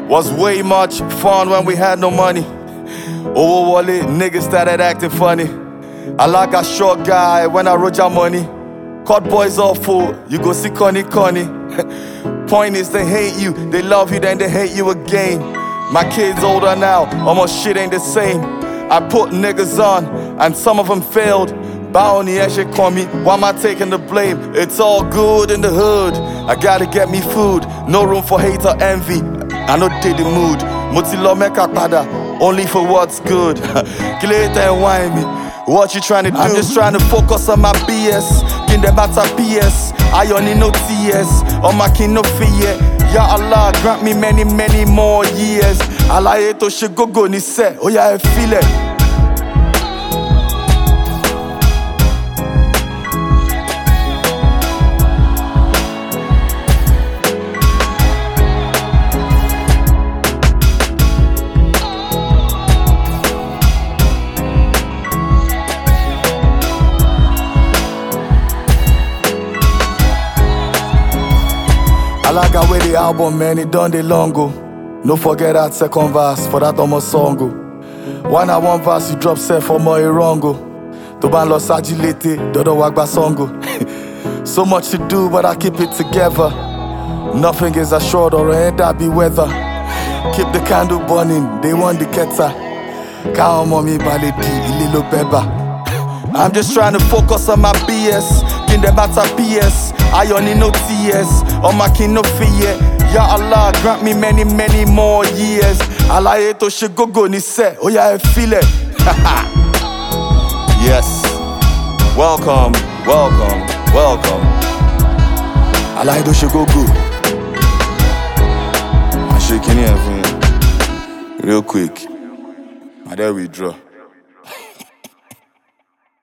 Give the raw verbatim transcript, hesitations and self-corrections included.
Was way much fun when we had no money. Owo wale, niggas started acting funny. I like a short guy when I wrote your money. Cut boys off full, you go see Connie Connie. Point is they hate you, they love you, then they hate you again. My kids older now, almost shit ain't the same. I put niggas on, and some of them failed. Bounty and shit call me, why am I taking the blame? It's all good in the hood, I gotta get me food. No room for hate or envy, I no did the mood. Mutilo meka pada, only for what's good. Later and whine me, what you trying to do? I'm just trying to focus on my B S. Kin them matter P S, I only no T S. On my kin no fear. Ya Allah, grant me many, many more years. Allah eto she go go ni se, oh yeah I feel it. I like how way the album, man, it done the long go. No forget that second verse for that almost song go. One at one verse you drop set for more wrongo. To ban lost agility, dodo wagba songo. So much to do, but I keep it together. Nothing is assured or ain't that be weather. Keep the candle burning, they want the keta. Count mommy baladi, ililo beba. I'm just trying to focus on my B S. Kin them matter P S, I only no T S. On my kin no fear. Ya Allah, grant me many, many more years. Allah eto she go go ni se, oh yeah I feel it. Yes, welcome, welcome, welcome. Allah eto she go go. I'm shaking here, real quick. And then we draw.